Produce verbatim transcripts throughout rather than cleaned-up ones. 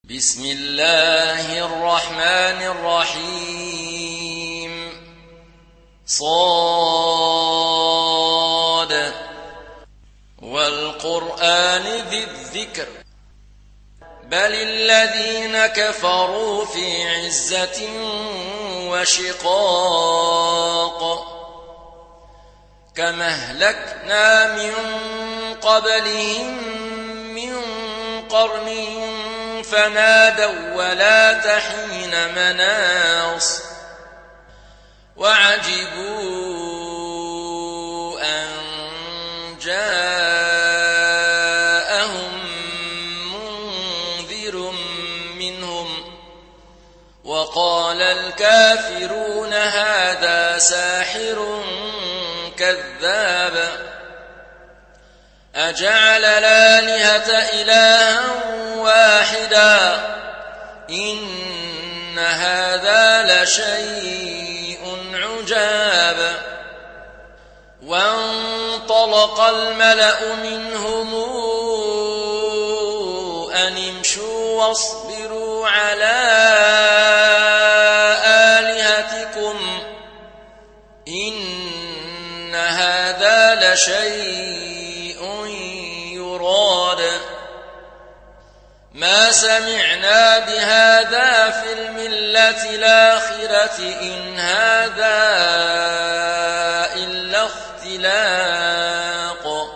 بسم الله الرحمن الرحيم صاد والقرآن ذي الذكر بل الذين كفروا في عزة وشقاق كما أهلكنا من قبلهم من قرن فنادوا ولا تحين مناص وعجبوا أن جاءهم منذر منهم وقال الكافرون هذا ساحر كذاب أجعل الآلهة إلها واحدا إن هذا لشيء عجاب وانطلق الملأ منهم أن امشوا واصبروا على آلهتكم إن هذا لشيء يراد ما سمعنا بهذا في الملة الآخرة إن هذا إلا اختلاق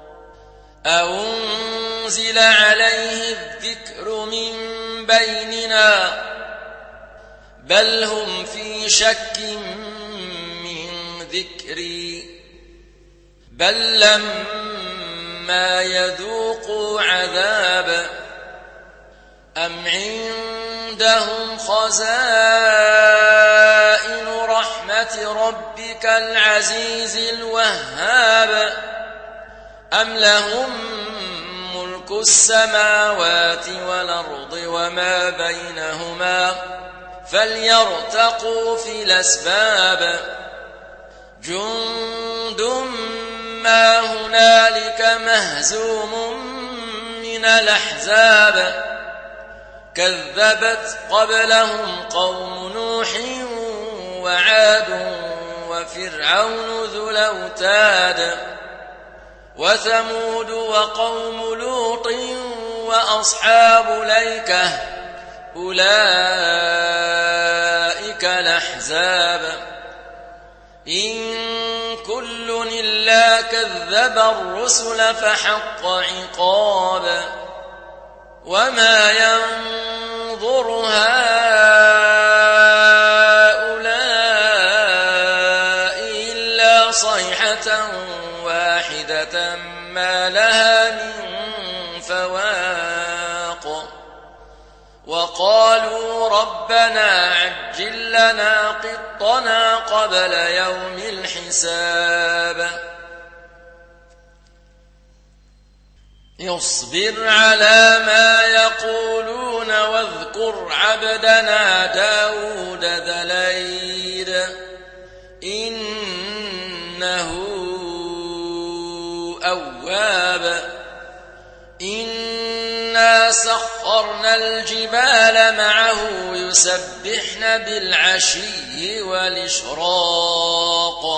أنزل عليه الذكر من بيننا بل هم في شك من ذكري بل لما يذوقوا عذاب أم عندهم خزائن رحمة ربك العزيز الوهاب أم لهم ملك السماوات والأرض وما بينهما فليرتقوا في الأسباب جند ما هنالك مهزوم من الأحزاب كذبت قبلهم قوم نوح وعاد وفرعون ذو الأوتاد وثمود وقوم لوط وأصحاب الأيكة أولئك الأحزاب إن كل إلا كذب الرسل فحق عقاب وما ينظر هؤلاء إلا صيحة واحدة ما لها من فواق وقالوا ربنا عجل لنا قطنا قبل يوم الحساب اصبر على ما يقولون واذكر عبدنا داود ذا الأيد إنه أواب إنا سخرنا الجبال معه يسبحن بالعشي والإشراق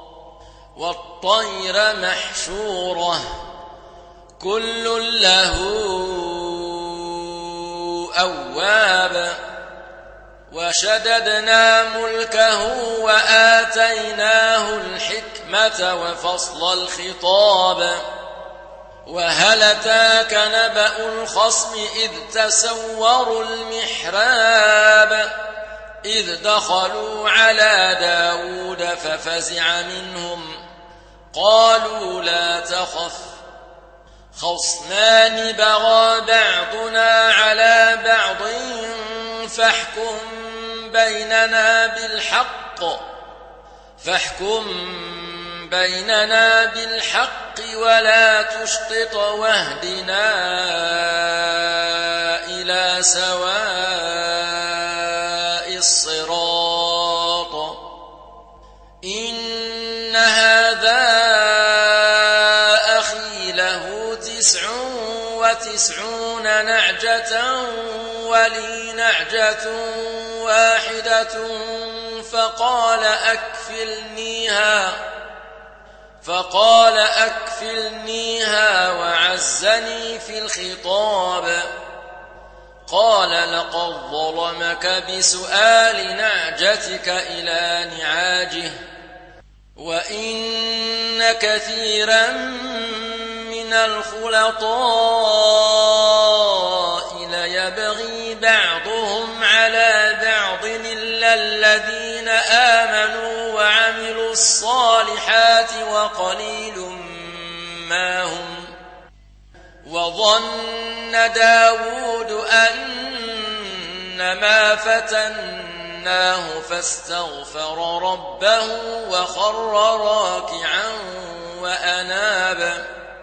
والطير محشورة كل له أواب وشددنا ملكه وآتيناه الحكمة وفصل الخطاب وهل أتاك نبأ الخصم إذ تسوروا المحراب إذ دخلوا على داود ففزع منهم قالوا لا تخف خصمان بغى بعضنا على بعض فاحكم بيننا بالحق فاحكم بيننا بالحق ولا تشطط واهدنا إلى سواء الصراط إن هذا تسع وتسعون نعجة ولي نعجة واحدة فقال أكفلنيها فقال أكفلنيها وعزني في الخطاب. قال لقد ظلمك بسؤال نعجتك إلى نعاجه وإن كثيرا من الخلطاء ليبغي بعضهم على بعض إلا الذين آمنوا وعملوا الصالحات وقليل ما هم. وظن داود أنما فتناه فاستغفر ربه وخر راكعا وأناب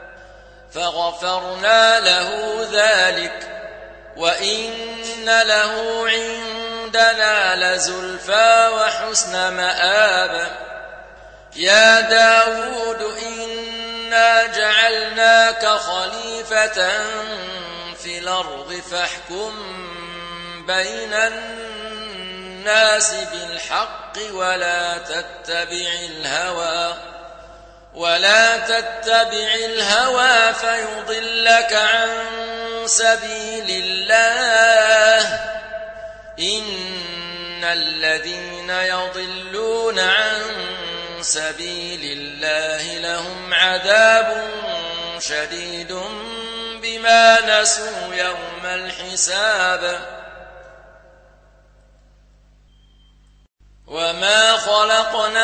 فغفرنا له ذلك وإن له عندنا لزلفى وحسن مآب. يا داود إنا جعلناك خليفة في الأرض فاحكم بين الناس بالحق ولا تتبع الهوى ولا تتبع الهوى فيضلك عن سبيل الله. إن الذين يضلون عن سبيل الله لهم عذاب شديد بما نسوا يوم الحساب. وما خلقنا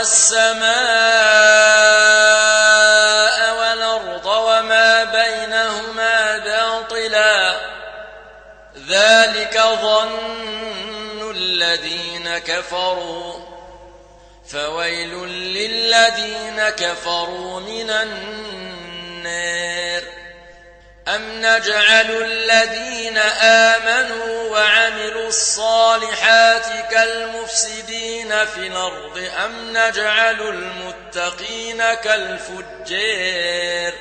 السماء والأرض وما بينهما باطلا ذلك ظن الذين كفروا فويل للذين كفروا من النار. أم نجعل الذين آمنوا وعملوا الصالحات كالمفسدين في الأرض أم نجعل المتقين كالفجار.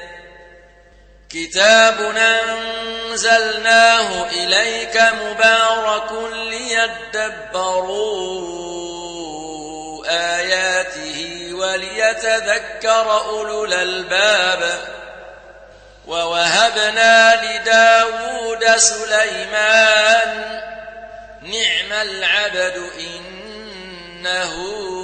كتاب أنزلناه إليك مبارك ليدبروا آياته وليتذكر أولو الألباب. ووهبنا لداود سليمان نعم العبد إنه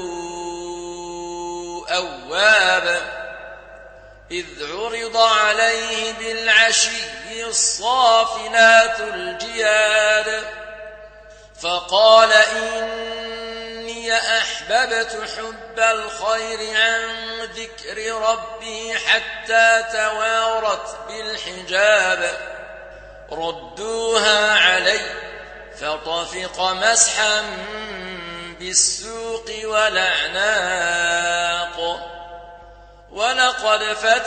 أواب. إذ عرض عليه بالعشي الصافنات الجياد فقال إني أحببت حب الخير عن ذكر ربي حتى توارت بالحجاب. ردوها علي فطفق مسحا بالسوق والأعناق. ولقد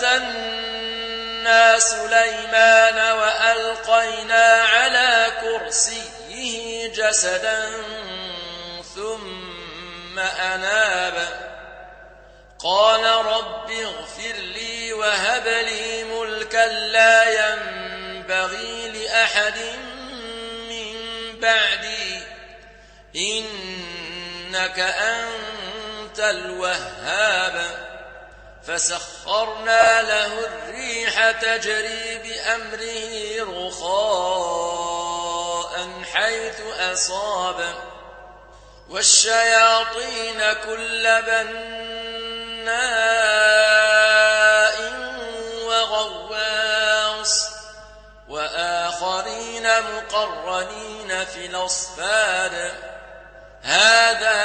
فتنا سليمان وألقينا على كرسيه جسدا ثم أناب. قال رب اغفر لي وهب لي ملكا لا ينبغي لأحد من بعدي إنك أنت الوهاب. فسخرنا له الريح تجري بأمره رخاء حيث أصاب والشياطين كل بناء وغواص وآخرين مقرنين في الأصفاد. هذا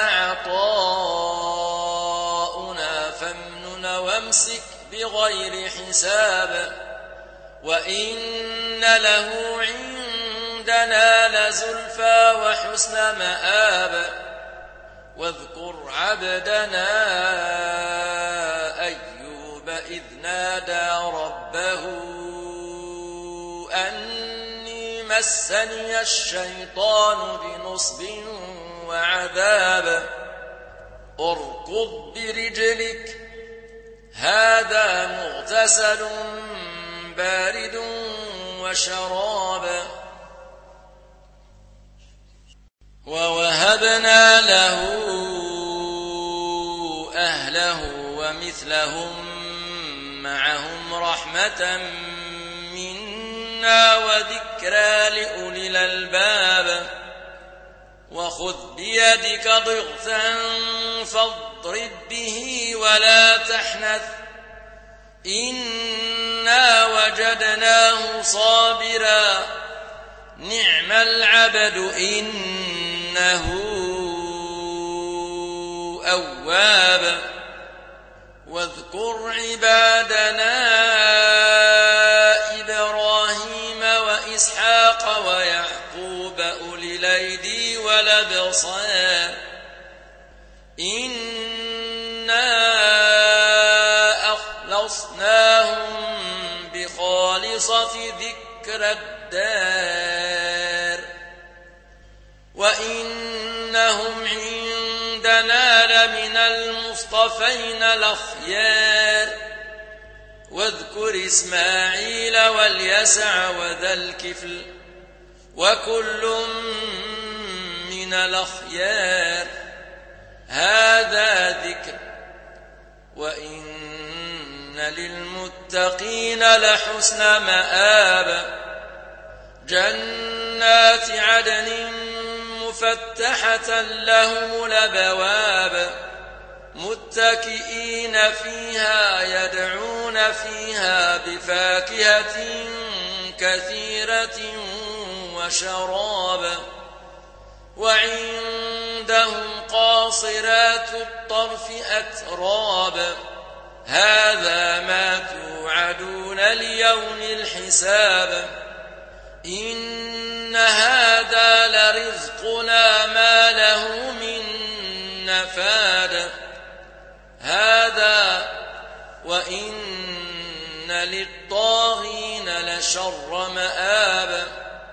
عطاؤنا فامنن وامسك بغير حساب. وإن له عندنا لزلفى وحسن مآب. واذكر عبدنا أيوب إذ نادى ربه أني مسني الشيطان بنصب وعذاب. اركض برجلك هذا مغتسل بارد وشراب. ووهبنا له أهله ومثلهم معهم رحمة منا وذكرى لأولي الألباب وخذ بيدك ضغثا فاضرب به ولا تحنث إنا وجدناه صابرا نعم العبد إنه أواب واذكر عبادنا إبراهيم وإسحاق ويعقوب أولي الأيدي والأبصار إنا أخلصناهم بخالصة ذكر الدار وإنهم عندنا لمن المصطفين الأخيار واذكر إسماعيل واليسع وذا الكفل وكل من الأخيار هذا ذكر وإن للمتقين لحسن مآب جنات عدن مفتحة لهم الأبواب متكئين فيها يدعون فيها بفاكهة كثيرة وشراب وعندهم قاصرات الطرف أتراب هذا ما توعدون ليوم الحساب إن هذا لرزقنا ما له من نفاد هذا وإن للطاغين لشر مآب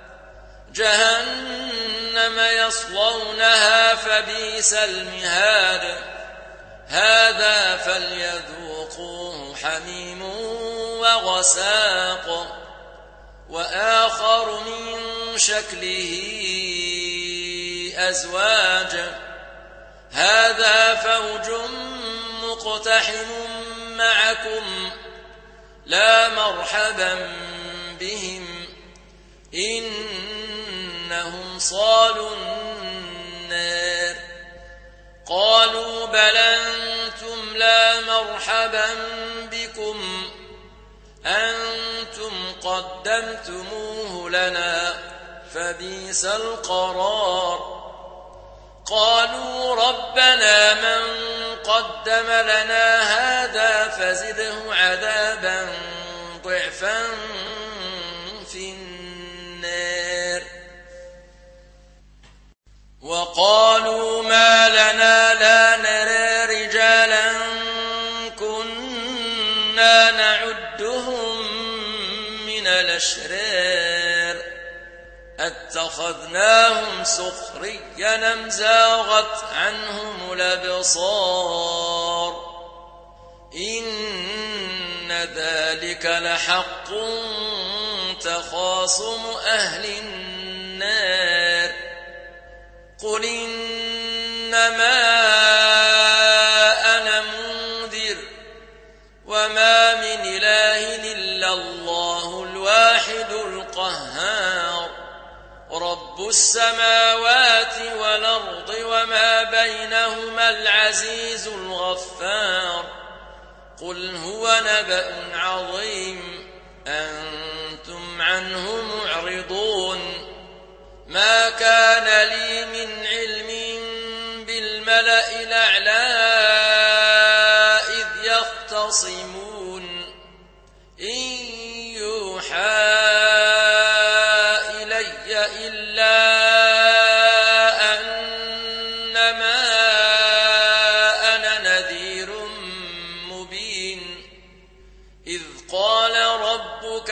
جهنم يصلونها فبئس المهاد هذا فليذوقوه حميم وغساق وآخر من شكله أزواج هذا فوج مقتحم معكم لا مرحبا بهم إنهم صالوا النار قالوا بل أنتم لا مرحبا بكم أنتم قدمتموه لنا فبئس القرار قالوا ربنا من قدم لنا هذا فزده عذابا ضعفا في النار وقالوا ما لنا لا نرى رجالا كنا نعدهم من الأشرار اتخذناهم سخريا أم زاغت عنهم الأبصار إن ذلك لحق تخاصم أهل النار قل إنما أنا منذر وما من إله إلا الله الواحد القهار رب السماوات والأرض وما بينهما العزيز الغفار قل هو نبأ عظيم أنتم عنه معرضون ما كان لي من علم بالملأ الأعلى إذ يختصمون إن يوحى إلي إلا أنما أنا نذير مبين إذ قال ربك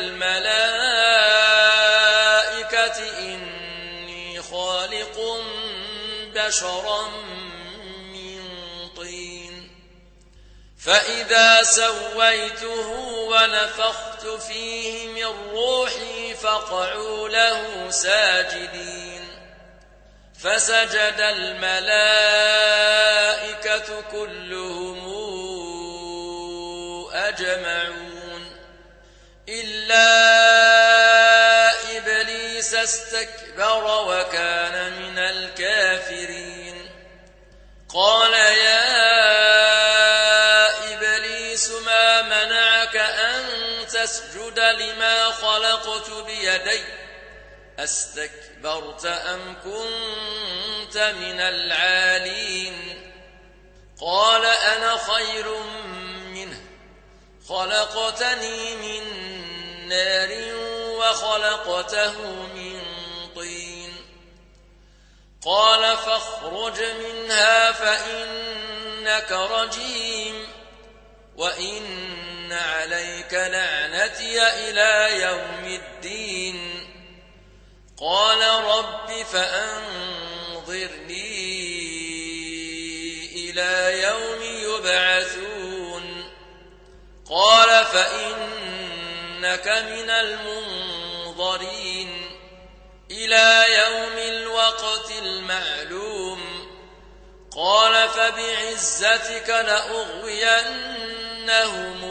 للملائكة إني خالق بشرا من طين فإذا سويته ونفخت فيه من روحي فقعوا له ساجدين فسجد الملائكة كلهم أجمعون إلا إبليس استكبر وكان من الكافرين قال يا إبليس ما منعك أن تسجد لما خلقت بيدي أستكبرت أم كنت من العالين قال أنا خير منه خلقتني من نار وخلقته من طين قال فاخرج منها فإنك رجيم وإن عليك لعنتي إلى يوم الدين قال رب فأنظرني إلى يوم يبعثون قال فإنك من المنظرين إلى يوم الوقت المعلوم قال فبعزتك لأغوينهم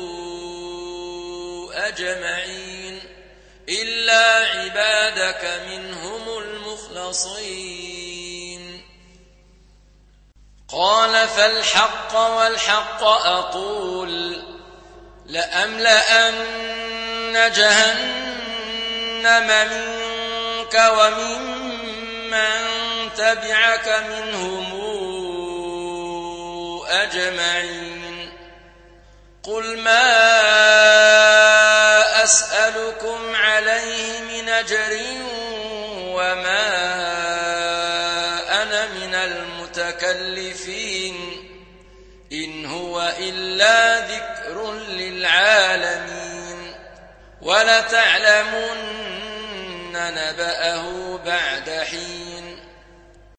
أجمعين إلا عبادك منهم المخلصين قال فالحق والحق أقول لأملأن جهنم منك وممن تبعك منهم أجمعين قل ما أسألكم عليه من أجر وما أنا من المتكلفين إن هو إلا ذكر للعالمين ولتعلمن نبأه